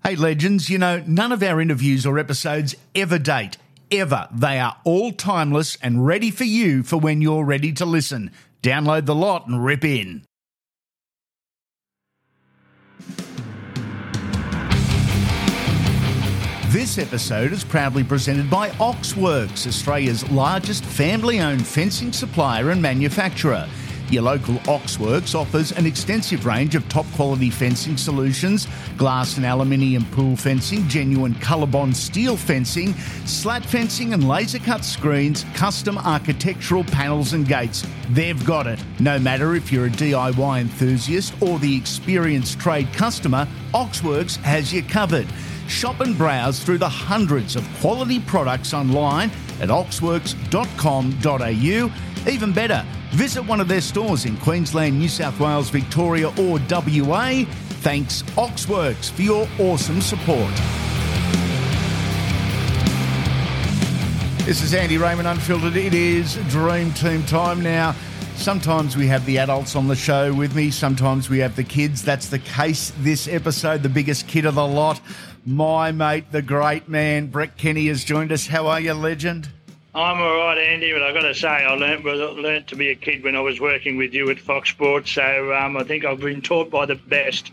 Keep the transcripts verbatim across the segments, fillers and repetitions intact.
Hey, legends, you know, none of our interviews or episodes ever date, ever. They are all timeless and ready for you for when you're ready to listen. Download the lot and rip in. This episode is proudly presented by Oxworks, Australia's largest family-owned fencing supplier and manufacturer. Your local Oxworks offers an extensive range of top-quality fencing solutions, glass and aluminium pool fencing, genuine ColourBond steel fencing, slat fencing and laser-cut screens, custom architectural panels and gates. They've got it. No matter if you're a D I Y enthusiast or the experienced trade customer, Oxworks has you covered. Shop and browse through the hundreds of quality products online at oxworks dot com dot a u. Even better, visit one of their stores in Queensland, New South Wales, Victoria or W A. Thanks Oxworks for your awesome support. This is Andy Raymond Unfiltered. It is Dream Team time now. Sometimes we have the adults on the show with me. Sometimes we have the kids. That's the case this episode. The biggest kid of the lot, my mate, the great man, Brett Kenny, has joined us. How are you, legend? I'm all right, Andy, but I've got to say I learnt, learnt to be a kid when I was working with you at Fox Sports, so um, I think I've been taught by the best.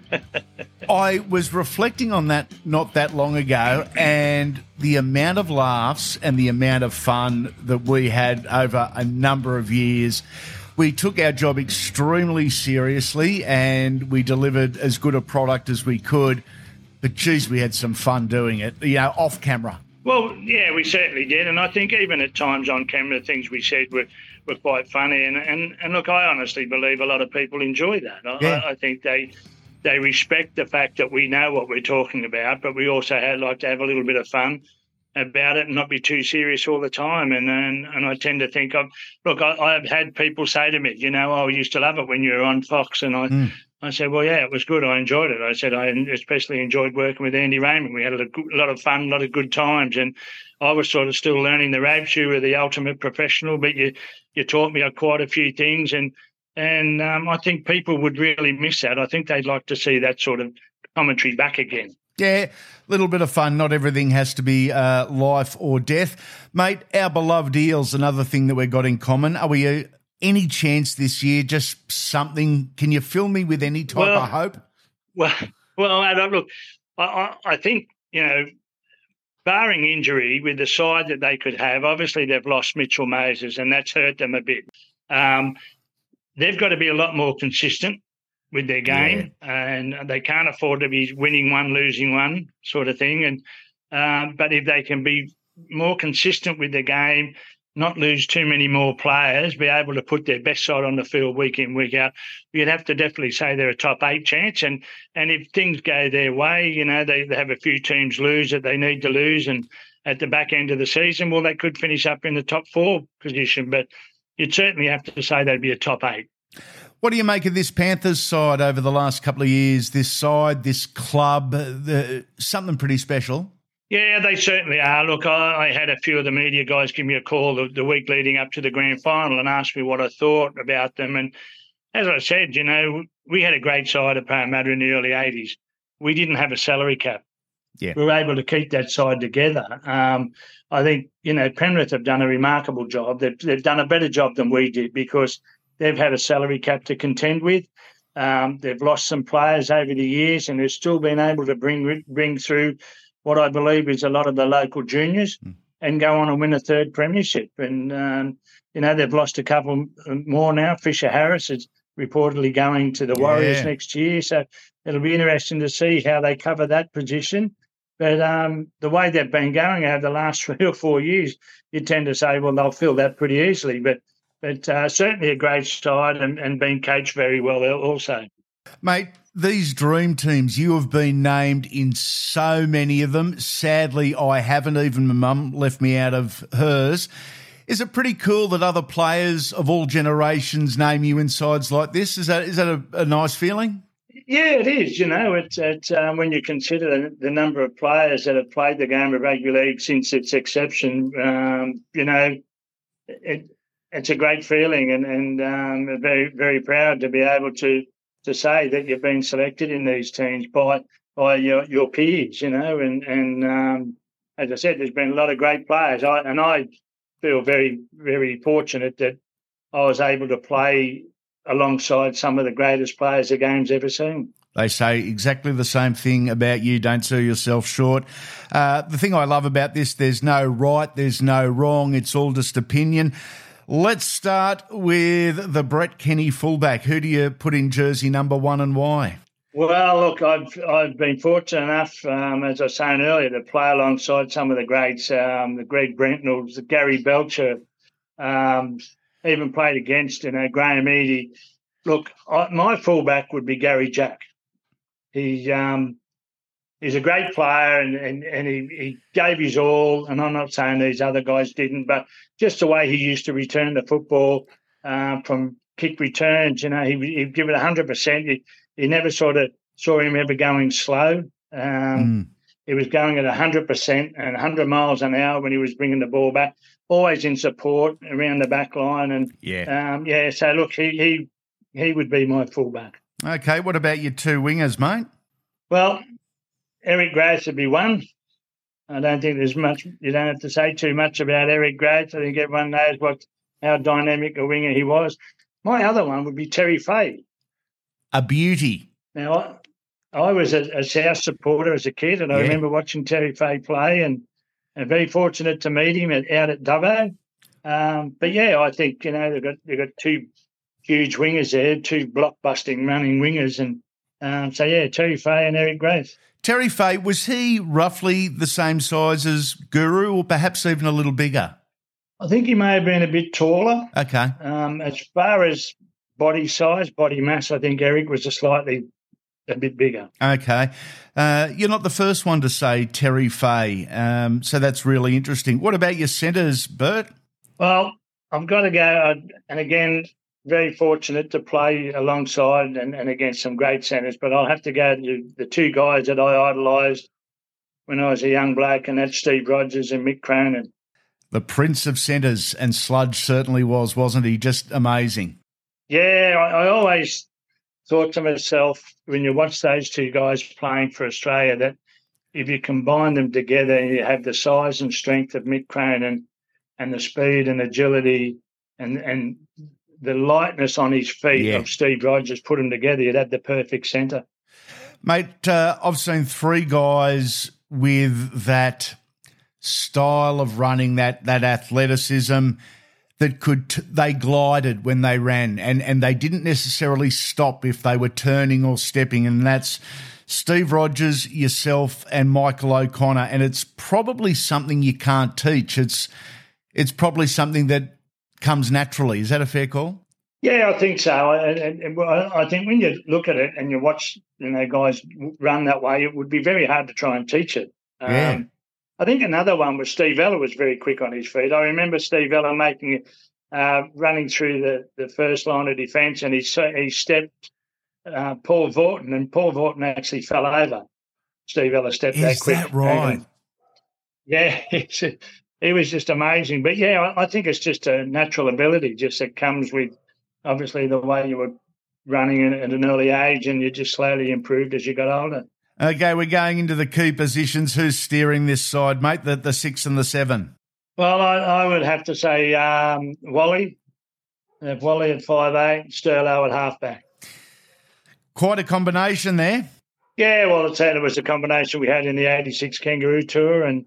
I was reflecting on that not that long ago, and the amount of laughs and the amount of fun that we had over a number of years. We took our job extremely seriously and we delivered as good a product as we could, but geez, we had some fun doing it, you know, off camera. Well, yeah, we certainly did, and I think even at times on camera, things we said were, were quite funny. And, and, and look, I honestly believe a lot of people enjoy that. I, yeah. I, I think they they respect the fact that we know what we're talking about, but we also had, like to have a little bit of fun about it and not be too serious all the time. And and, and I tend to think, of, look, I, I've had people say to me, you know, oh, I used to love it when you were on Fox, and I. Mm. I said, well, yeah, it was good. I enjoyed it. I said, I especially enjoyed working with Andy Raymond. We had a lot of fun, a lot of good times. And I was sort of still learning the ropes. You were the ultimate professional, but you, you taught me quite a few things. And and um, I think people would really miss that. I think they'd like to see that sort of commentary back again. Yeah, a little bit of fun. Not everything has to be uh, life or death. Mate, our beloved Eels, another thing that we've got in common. Are we... Uh, Any chance this year, just something? Can you fill me with any type well, of hope? Well, well, Adam, look, I, I, I think, you know, barring injury with the side that they could have, obviously they've lost Mitchell Moses and that's hurt them a bit. Um, they've got to be a lot more consistent with their game, yeah. and they can't afford to be winning one, losing one sort of thing. And um, but if they can be more consistent with their game, not lose too many more players, be able to put their best side on the field week in, week out, you'd have to definitely say they're a top eight chance. And and if things go their way, you know, they, they have a few teams lose that they need to lose, and at the back end of the season, well, they could finish up in the top four position. But you'd certainly have to say they'd be a top eight. What do you make of this Panthers side over the last couple of years? This side, this club, the, something pretty special? Yeah, they certainly are. Look, I, I had a few of the media guys give me a call the, the week leading up to the grand final and asked me what I thought about them. And as I said, you know, we had a great side at Parramatta in the early eighties. We didn't have a salary cap. Yeah. We were able to keep that side together. Um, I think, you know, Penrith have done a remarkable job. They've, they've done a better job than we did because they've had a salary cap to contend with. Um, they've lost some players over the years and they've still been able to bring bring through what I believe is a lot of the local juniors mm. and go on and win a third premiership. And, um, you know, they've lost a couple more now. Fisher Harris is reportedly going to the Warriors yeah. next year. So it'll be interesting to see how they cover that position. But um, the way they've been going over the last three or four years, you tend to say, well, they'll fill that pretty easily. But but uh, certainly a great side and, and being coached very well also. Mate, these dream teams, you have been named in so many of them. Sadly, I haven't. Even my mum left me out of hers. Is it pretty cool that other players of all generations name you in sides like this? Is that is that a, a nice feeling? Yeah, it is. You know, it's, it's um, when you consider the, the number of players that have played the game of rugby league since its inception, um, you know, it, it's a great feeling and, and um, very, very proud to be able to to say that you've been selected in these teams by by your, your peers, you know. And, and um, as I said, there's been a lot of great players. I, and I feel very, very fortunate that I was able to play alongside some of the greatest players the game's ever seen. They say exactly the same thing about you. Don't sell yourself short. Uh, the thing I love about this, there's no right, there's no wrong. It's all just opinion. Let's start with the Brett Kenny fullback. Who do you put in jersey number one and why? Well, look, I've I've been fortunate enough, um, as I was saying earlier, to play alongside some of the greats, um, the Greg Brentnells, the Gary Belcher, um, even played against, you know, Graham Eady. Look, I, my fullback would be Gary Jack. He um, he's a great player, and, and, and he, he gave his all. And I'm not saying these other guys didn't, but just the way he used to return the football uh, from kick returns, you know, he, he'd give it one hundred percent. He, he never sort of saw him ever going slow. Um, mm. He was going at one hundred percent and one hundred miles an hour when he was bringing the ball back, always in support around the back line. And, yeah, um, yeah so, look, he, he he would be my fullback. Okay, what about your two wingers, mate? Well, Eric Grace would be one. I don't think there's much, you don't have to say too much about Eric Grace. I think everyone knows what how dynamic a winger he was. My other one would be Terry Fay. A beauty. Now, I, I was a, a South supporter as a kid, and I yeah. remember watching Terry Fay play, and, and very fortunate to meet him at, out at Dubbo. Um, but, yeah, I think, you know, they've got, they've got two huge wingers there, two block-busting running wingers. And um, so, yeah, Terry Fay and Eric Grace. Terry Fay, was he roughly the same size as Guru or perhaps even a little bigger? I think he may have been a bit taller. Okay. Um, as far as body size, body mass, I think Eric was a slightly a bit bigger. Okay. Uh, you're not the first one to say Terry Fay, um, so that's really interesting. What about your centres, Bert? Well, I've got to go, uh, and again, very fortunate to play alongside and, and against some great centres, but I'll have to go to the two guys that I idolised when I was a young bloke, and that's Steve Rogers and Mick Cronin. The prince of centres, and Sludge certainly was, wasn't he? Just amazing. Yeah, I, I always thought to myself, when you watch those two guys playing for Australia, that if you combine them together and you have the size and strength of Mick Cronin and the speed and agility and, and the lightness on his feet yeah. of Steve Rogers, put them together, you'd have the perfect centre. Mate, uh, I've seen three guys with that style of running, that that athleticism that could t- they glided when they ran, and and they didn't necessarily stop if they were turning or stepping, and that's Steve Rogers, yourself, and Michael O'Connor. And it's probably something you can't teach. It's it's probably something that comes naturally. Is that a fair call? Yeah, I think so. And, and, and I think when you look at it and you watch, you know, guys run that way, it would be very hard to try and teach it. Yeah. Um, I think another one was Steve Ella was very quick on his feet. I remember Steve Ella making, uh, running through the, the first line of defence, and he he stepped uh, Paul Vorton, and Paul Vorton actually fell over. Steve Ella stepped Is that quick. Is that right? And, yeah, it's, it was just amazing. But, yeah, I, I think it's just a natural ability just that comes with, obviously, the way you were running at an early age, and you just slowly improved as you got older. Okay, we're going into the key positions. Who's steering this side, mate, the, the six and the seven? Well, I, I would have to say um, Wally. Uh, Wally at five eight, Sterlo at halfback. Quite a combination there. Yeah, well, I'd say it was a combination we had in the eighty-six Kangaroo Tour, and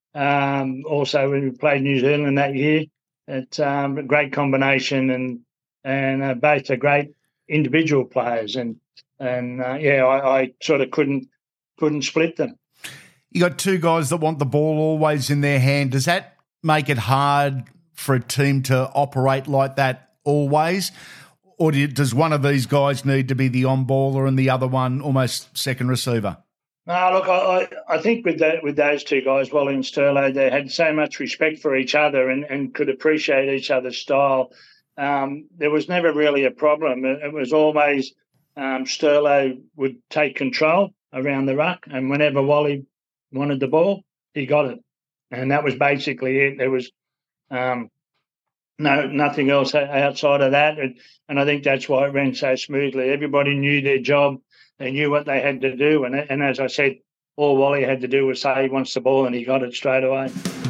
um, also when we played New Zealand that year. It's um, a great combination, and and uh, both are great individual players. And, and uh, yeah, I, I sort of couldn't couldn't split them. You got two guys that want the ball always in their hand. Does that make it hard for a team to operate like that always? Or do you, does one of these guys need to be the on-baller and the other one almost second receiver? No, look, I, I think with that, with those two guys, Wally and Sterlo, they had so much respect for each other and, and could appreciate each other's style. Um, there was never really a problem. It, it was always um, Sterlo would take control around the ruck, and whenever Wally wanted the ball, he got it. And that was basically it. There was um, no nothing else outside of that. And, and I think that's why it ran so smoothly. Everybody knew their job. they knew what they had to do. And, and as I said, all Wally had to do was say he wants the ball and he got it straight away.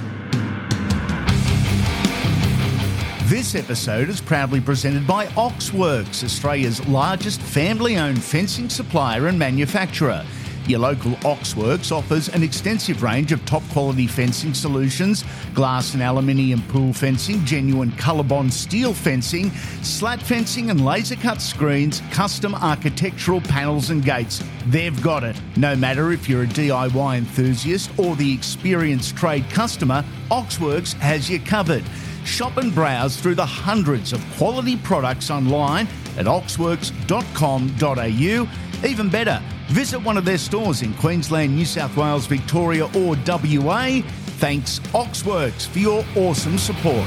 This episode is proudly presented by Oxworks, Australia's largest family-owned fencing supplier and manufacturer. Your local Oxworks offers an extensive range of top-quality fencing solutions, glass and aluminium pool fencing, genuine Colorbond steel fencing, slat fencing and laser-cut screens, custom architectural panels and gates. They've got it. No matter if you're a D I Y enthusiast or the experienced trade customer, Oxworks has you covered. Shop and browse through the hundreds of quality products online at oxworks dot com dot a u. Even better, visit one of their stores in Queensland, New South Wales, Victoria or W A. Thanks Oxworks for your awesome support.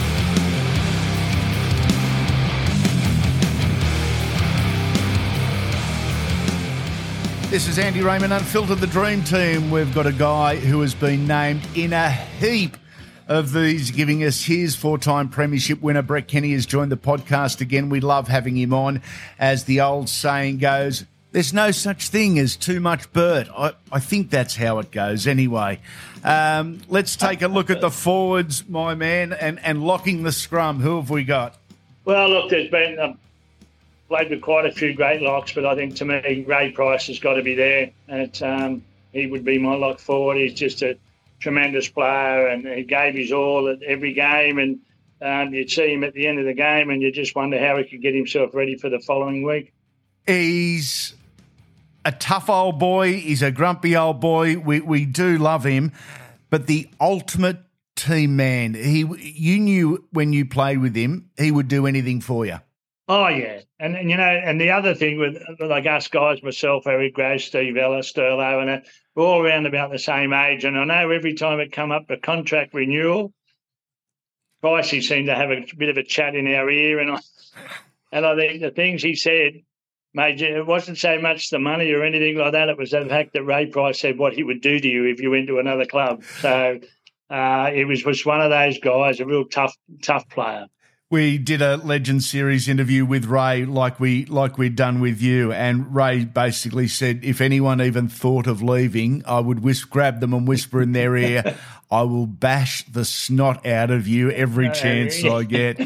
This is Andy Raymond, Unfiltered, the Dream Team. We've got a guy who has been named in a heap of these, giving us his four-time premiership winner. Brett Kenny has joined the podcast again. We love having him on. As the old saying goes, there's no such thing as too much Bert. I, I think that's how it goes anyway. Um, let's take a look at the forwards, my man, and, and locking the scrum. Who have we got? Well, look, there's been um, played with quite a few great locks, but I think to me, Ray Price has got to be there. And um, he would be my lock forward. He's just a tremendous player, and he gave his all at every game. And um, you'd see him at the end of the game, and you just wonder how he could get himself ready for the following week. He's a tough old boy. He's a grumpy old boy. We we do love him, but the ultimate team man. He, you knew when you played with him, he would do anything for you. Oh yeah, and, and you know, and the other thing with like us guys, myself, Eric Grace, Steve Ellis, Sterlo, and uh, we're all around about the same age. And I know every time it come up a contract renewal, Pricey seemed to have a bit of a chat in our ear, and I and I think the things he said. Mate, it wasn't so much the money or anything like that. It was the fact that Ray Price said what he would do to you if you went to another club. So uh, he was, was one of those guys, a real tough, tough player. We did a Legend Series interview with Ray like we like we'd done with you, and Ray basically said if anyone even thought of leaving, I would whis- grab them and whisper in their ear, I will bash the snot out of you every uh, chance I get.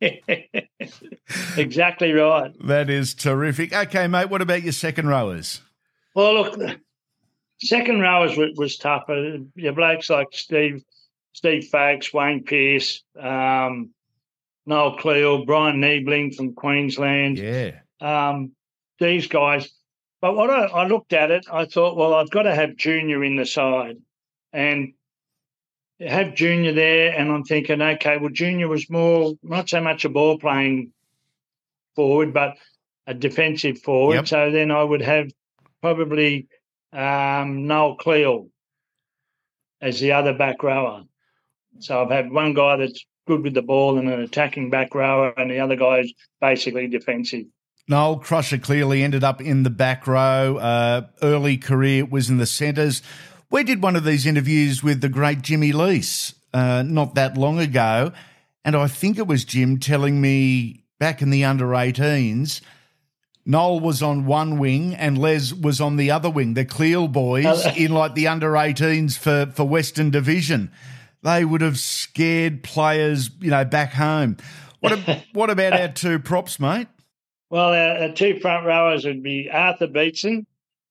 Exactly right. That is terrific. Okay, mate, what about your second rowers? Well, look, second rowers was, was tough. Uh, your blokes like Steve, Steve Fakes, Wayne Pearce, um, Noel Cleal, Brian Niebling from Queensland. Yeah. Um, these guys. But what I, I looked at it, I thought, well, I've got to have Junior in the side. And have Junior there, and I'm thinking, okay, well, Junior was more, not so much a ball-playing forward, but a defensive forward. Yep. So then I would have probably um, Noel Cleal as the other back rower. So I've had one guy that's good with the ball and an attacking back rower, and the other guy is basically defensive. Noel Crusher clearly ended up in the back row. Uh, early career was in the centres. We did one of these interviews with the great Jimmy Lease uh, not that long ago, and I think it was Jim telling me back in the under eighteens, Noel was on one wing and Les was on the other wing, the Cleal boys in like the under eighteens for, for Western Division. They would have scared players, you know, back home. What, what about our two props, mate? Well, our, our two front rowers would be Arthur Beetson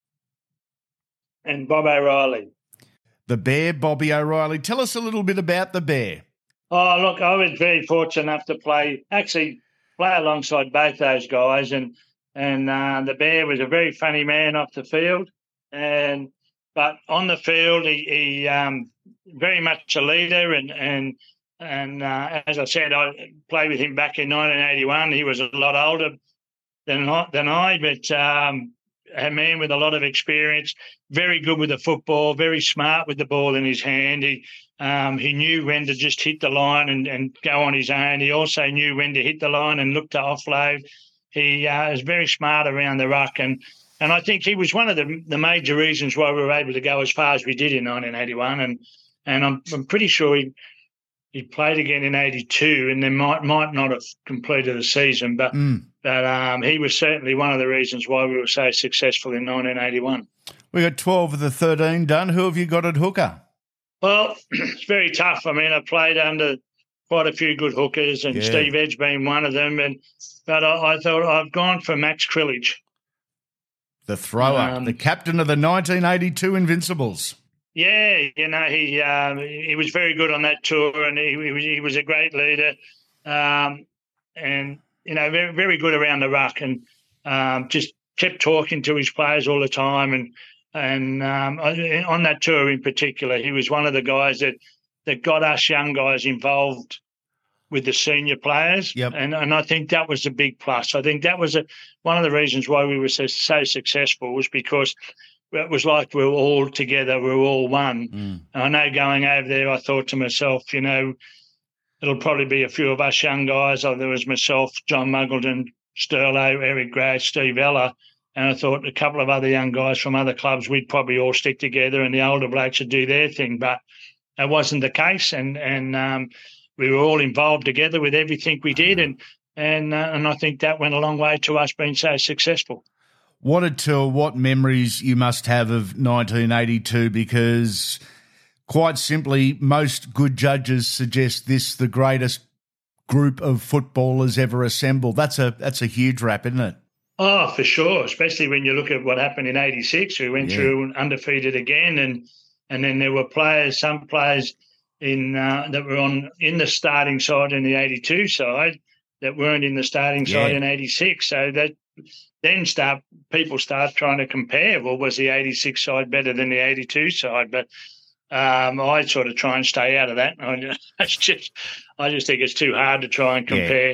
and Bob O'Reilly. The Bear, Bobby O'Reilly. Tell us a little bit about the Bear. Oh, look, I was very fortunate enough to play, actually play alongside both those guys. And and uh, the Bear was a very funny man off the field. and But on the field, he, he um, very much a leader. And, and, and uh, as I said, I played with him back in nineteen eighty-one. He was a lot older than, than I, but um, a man with a lot of experience, very good with the football, very smart with the ball in his hand. He um, he knew when to just hit the line and, and go on his own. He also knew when to hit the line and look to offload. He uh, was very smart around the ruck, and, and I think he was one of the, the major reasons why we were able to go as far as we did in nineteen eighty-one. And and I'm I'm pretty sure he he played again in eighty-two, and then might might not have completed the season, but Mm. but um, he was certainly one of the reasons why we were so successful in nineteen eighty-one. We got twelve of the thirteen done. Who have you got at hooker? Well, it's very tough. I mean, I played under quite a few good hookers, and Yeah. Steve Edge being one of them. And but I, I thought I've gone for Max Krilich. The thrower, Um, the captain of the nineteen eighty-two Invincibles. Yeah, you know, he um, he was very good on that tour, and he, he was he was a great leader, um, and you know, very very good around the ruck, and um, just kept talking to his players all the time, and and um, on that tour in particular, he was one of the guys that that got us young guys involved with the senior players, Yep. and and I think that was a big plus. I think that was a, one of the reasons why we were so, so successful was because it was like we were all together, we were all one. Mm. And I know going over there, I thought to myself, you know, it'll probably be a few of us young guys. Oh, there was myself, John Muggleton, Sterlo, Eric Grad, Steve Ella, and I thought a couple of other young guys from other clubs, we'd probably all stick together and the older blokes would do their thing. But that wasn't the case, and and um, we were all involved together with everything we did, and and uh, and I think that went a long way to us being so successful. What a tour, what memories you must have of nineteen eighty-two, because quite simply, most good judges suggest this the greatest group of footballers ever assembled. That's a that's a huge rap, isn't it? Oh, for sure, especially when you look at what happened in eighty-six. We went Yeah. through undefeated again, and and then there were players, some players in uh, that were on in the starting side in the eighty-two side that weren't in the starting side Yeah. in eighty-six. So that then start people start trying to compare. Well, was the eighty-six side better than the eighty-two side? But um, I sort of try and stay out of that. I just, just I just think it's too hard to try and compare.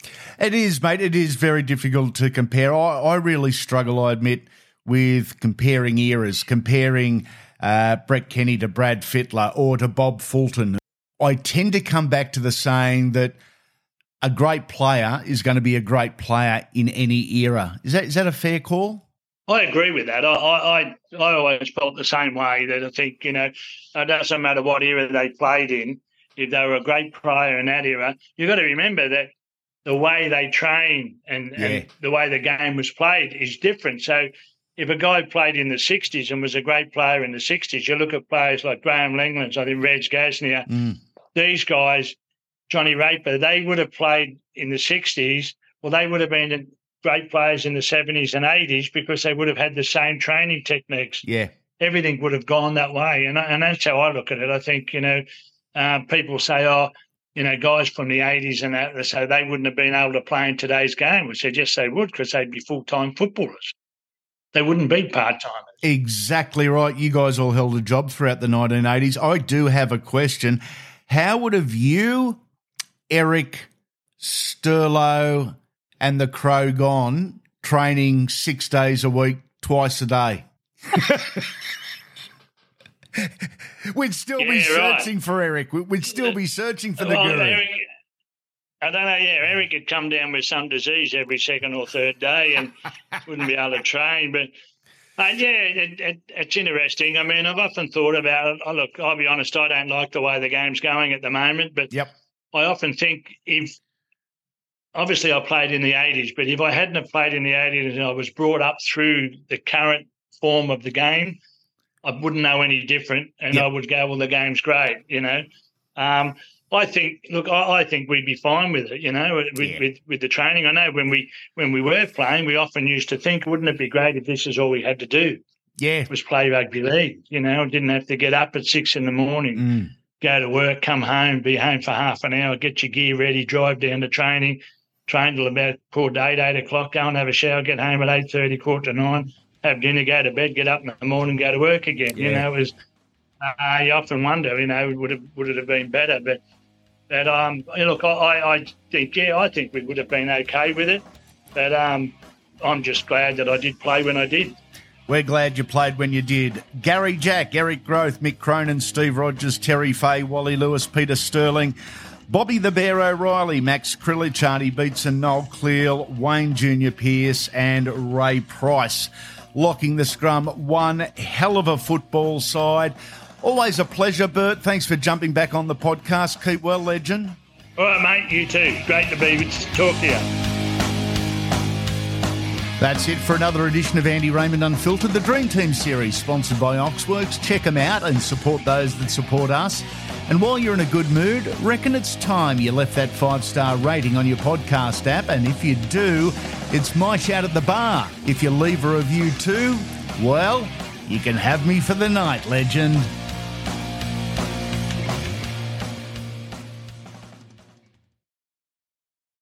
It is, mate. It is very difficult to compare. I, I really struggle, I admit, with comparing eras, comparing uh, Brett Kenny to Brad Fittler or to Bob Fulton. I tend to come back to the saying that a great player is going to be a great player in any era. Is that is that a fair call? I agree with that. I, I I I always felt the same way, that I think, you know, it doesn't matter what era they played in, if they were a great player in that era, you've got to remember that the way they train and, Yeah. and the way the game was played is different. So if a guy played in the sixties and was a great player in the sixties, you look at players like Graham Lenglands, I think Reg Gasnier, Mm. these guys, Johnny Raper, they would have played in the sixties. Well, they would have been great players in the seventies and eighties because they would have had the same training techniques. Yeah. Everything would have gone that way. And, and that's how I look at it. I think, you know, uh, people say, oh, you know, guys from the eighties and that, so they wouldn't have been able to play in today's game. I said, yes, they would, because they'd be full-time footballers. They wouldn't be part-timers. Exactly right. You guys all held a job throughout the nineteen eighties. I do have a question. How would have you, Eric, Sterlo and the Crow gone training six days a week, twice a day? We'd still be Yeah, right. searching for Eric. We- We'd still be searching for the Well, guru. Eric, I don't know, yeah, Eric had come down with some disease every second or third day and wouldn't be able to train. But, uh, yeah, it, it, it's interesting. I mean, I've often thought about it. Oh, look, I'll be honest, I don't like the way the game's going at the moment, but Yep. I often think if obviously I played in the eighties, but if I hadn't have played in the eighties and I was brought up through the current form of the game, I wouldn't know any different, and Yep. I would go, well, the game's great, you know. Um, I think, look, I, I think we'd be fine with it, you know, with, Yeah. with with the training. I know when we when we were playing, we often used to think, wouldn't it be great if this is all we had to do Yeah. was play rugby league, you know, didn't have to get up at six in the morning, Mm. go to work, come home, be home for half an hour, get your gear ready, drive down to training, train till about quarter to eight, eight o'clock, go and have a shower, get home at eight thirty, quarter to nine, have dinner, go to bed, get up in the morning, go to work again. You Yeah. know, it was, uh, you often wonder, you know, would it, would it have been better? But, but um, you know, look, I, I think, yeah, I think we would have been okay with it. But um, I'm just glad that I did play when I did. We're glad you played when you did. Gary Jack, Eric Groth, Mick Cronin, Steve Rogers, Terry Fay, Wally Lewis, Peter Sterling, Bobby the Bear O'Reilly, Max Krilich, Arnie Beetson, Noel Cleal, Wayne Junior Pearce and Ray Price. Locking the scrum, one hell of a football side. Always a pleasure, Bert. Thanks for jumping back on the podcast. Keep well, legend. All right, mate. You too. Great to be with talk to you. That's it for another edition of Andy Raymond Unfiltered, the Dream Team series, sponsored by Oxworks. Check them out and support those that support us. And while you're in a good mood, reckon it's time you left that five-star rating on your podcast app. And if you do, it's my shout at the bar. If you leave a review too, well, you can have me for the night, legend.